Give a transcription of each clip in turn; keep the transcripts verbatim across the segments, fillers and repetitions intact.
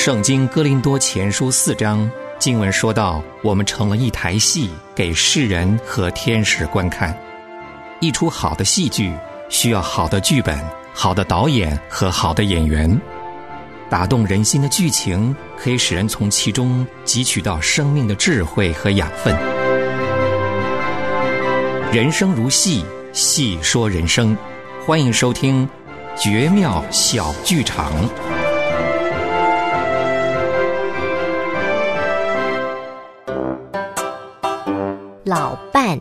圣经哥林多前书四章经文说到，我们成了一台戏，给世人和天使观看。一出好的戏剧需要好的剧本、好的导演和好的演员。打动人心的剧情可以使人从其中汲取到生命的智慧和养分。人生如戏，戏说人生。欢迎收听绝妙小剧场。 老伴，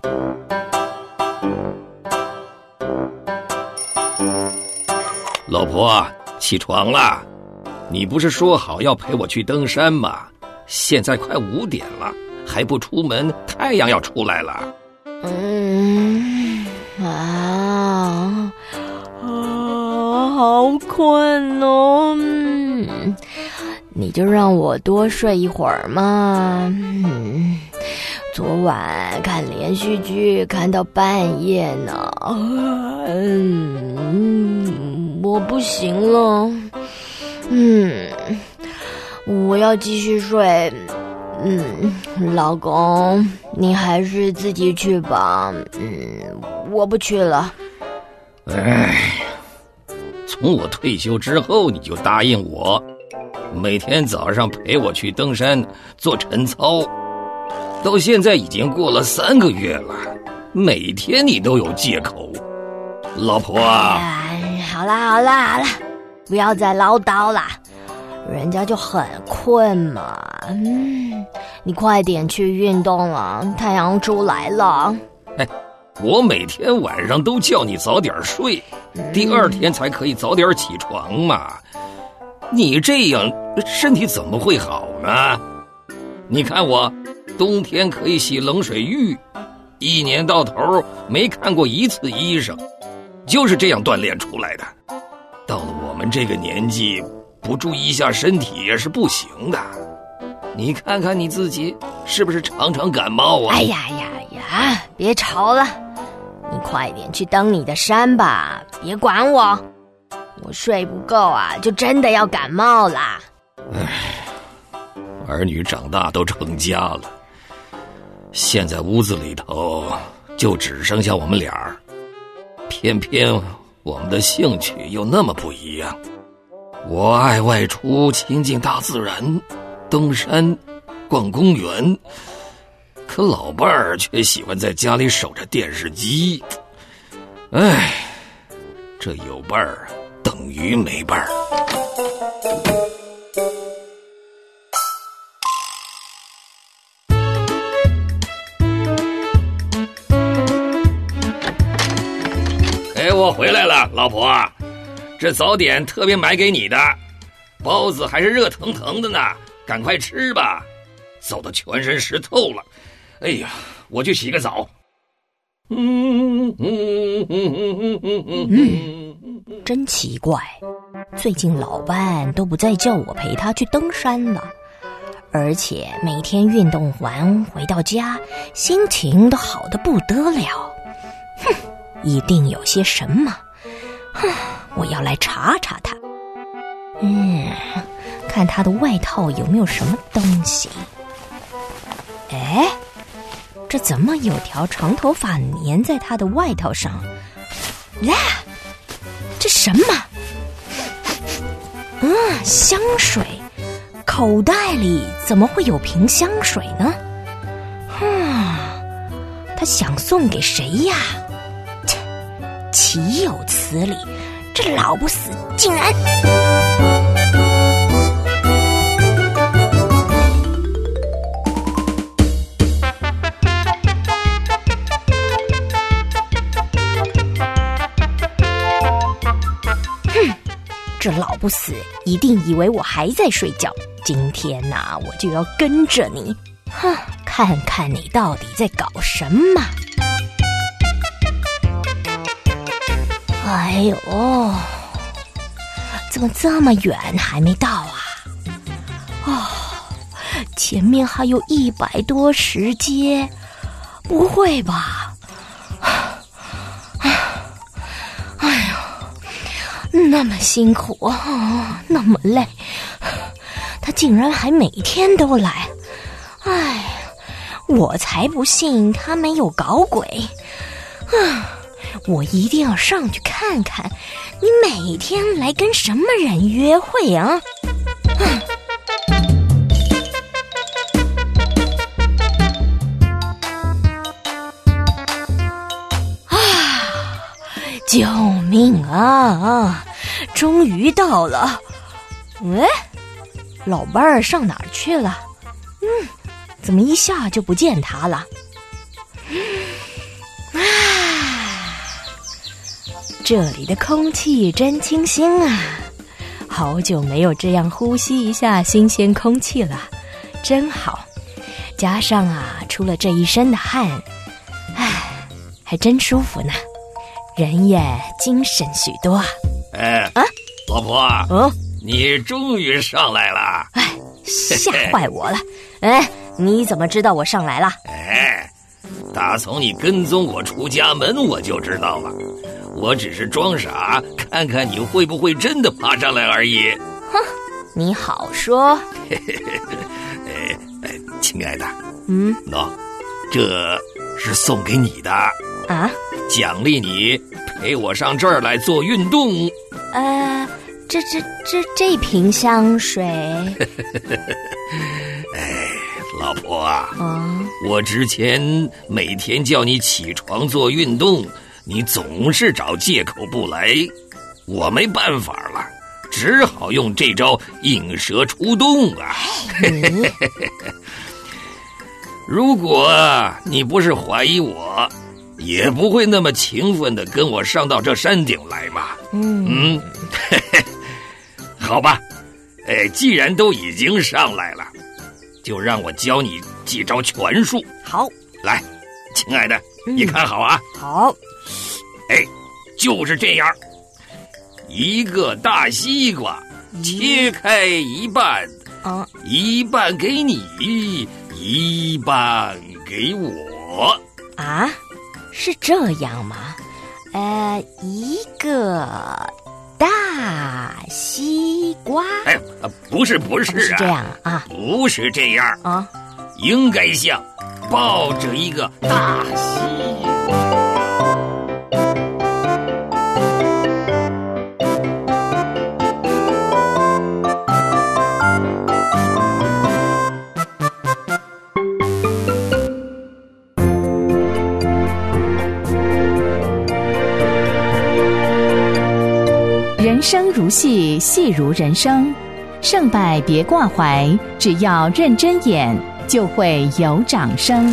老婆，起床啦！你不是说好要陪我去登山吗？现在快五点了，还不出门，太阳要出来了。 嗯啊啊，好困哦！嗯，你就让我多睡一会儿嘛。嗯，昨晚看连续剧看到半夜呢。嗯，我不行了。嗯，我要继续睡。嗯，老公，你还是自己去吧。嗯，我不去了。 哎，从我退休之后你就答应我，每天早上陪我去登山做晨操，到现在已经过了三个月了，每天你都有借口。老婆啊， 哎，好啦好啦好啦，不要再唠叨啦，人家就很困嘛。嗯，你快点去运动了，太阳出来了。 哎，我每天晚上都叫你早点睡，嗯，第二天才可以早点起床嘛。你这样身体怎么会好呢？你看我冬天可以洗冷水浴，一年到头没看过一次医生，就是这样锻炼出来的。到了我们这个年纪，不注意一下身体也是不行的。你看看你自己，是不是常常感冒啊？ 哎呀呀呀，别吵了，你快点去登你的山吧，别管我。我睡不够啊，就真的要感冒啦。 唉，儿女长大都成家了，现在屋子里头就只剩下我们俩儿，偏偏我们的兴趣又那么不一样。我爱外出亲近大自然，登山逛公园，可老伴儿却喜欢在家里守着电视机。唉，这有伴儿等于没伴儿。哎，我回来了，老婆，这早点特别买给你的，包子还是热腾腾的呢，赶快吃吧，走得全身湿透了。哎呀，我去洗个澡。 嗯，真奇怪，最近老伴都不再叫我陪他去登山了，而且每天运动完回到家，心情都好得不得了。哼，一定有些什么，哼，我要来查查他。嗯，看他的外套有没有什么东西。哎，这怎么有条长头发粘在他的外套上？呀，这什么？嗯，香水。口袋里怎么会有瓶香水呢？嗯，他想送给谁呀？切，岂有此理！这老不死竟然……这老不死一定以为我还在睡觉，今天啊，我就要跟着你，哼，看看你到底在搞什么。哎呦，怎么这么远还没到啊？哦，前面还有一百多石阶，不会吧？哎呀，那么辛苦啊，那么累， 他竟然还每天都来。哎，我才不信他没有搞鬼。啊，我一定要上去看看，你每天来跟什么人约会啊？啊救命啊！终于到了。哎，老伴儿上哪儿去了？嗯，怎么一下就不见他了？啊，这里的空气真清新啊！好久没有这样呼吸一下新鲜空气了，真好。加上啊，出了这一身的汗，唉，还真舒服呢。人也精神许多啊！ 哎，啊，老婆，嗯，你终于上来了！ 哎，吓坏我了！哎，你怎么知道我上来了？ 哎，打从你跟踪我出家门，我就知道了。我只是装傻，看看你会不会真的爬上来而已。 哼，你好说。 哎哎，亲爱的， 嗯， 喏，这是送给你的啊。 奖励你陪我上这儿来做运动。 呃，这这这这瓶香水。 哎，老婆啊， 嗯， 我之前每天叫你起床做运动，你总是找借口不来，我没办法了，只好用这招引蛇出洞啊。 你如果你不是怀疑我，也不会那么勤奋地跟我上到这山顶来嘛。 嗯嗯，嘿嘿，好吧，哎，既然都已经上来了，就让我教你几招拳术。 好， 来，亲爱的， 嗯、 你看好啊。 好， 哎，就是这样，一个大西瓜，切开一半， 啊， 一半给你，一半给我。 啊？是这样吗？呃，一个大西瓜。 哎，不是不是啊， 不是这样啊， 不是这样啊， 应该像抱着一个大西瓜。 人生如戏，戏如人生，胜败别挂怀，只要认真演，就会有掌声。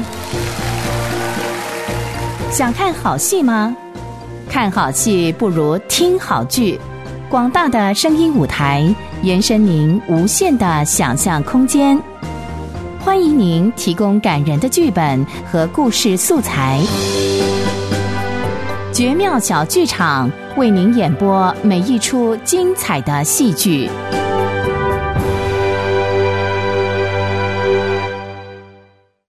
想看好戏吗？看好戏不如听好剧。广大的声音舞台，延伸您无限的想象空间。欢迎您提供感人的剧本和故事素材。绝妙小剧场为您演播每一出精彩的戏剧。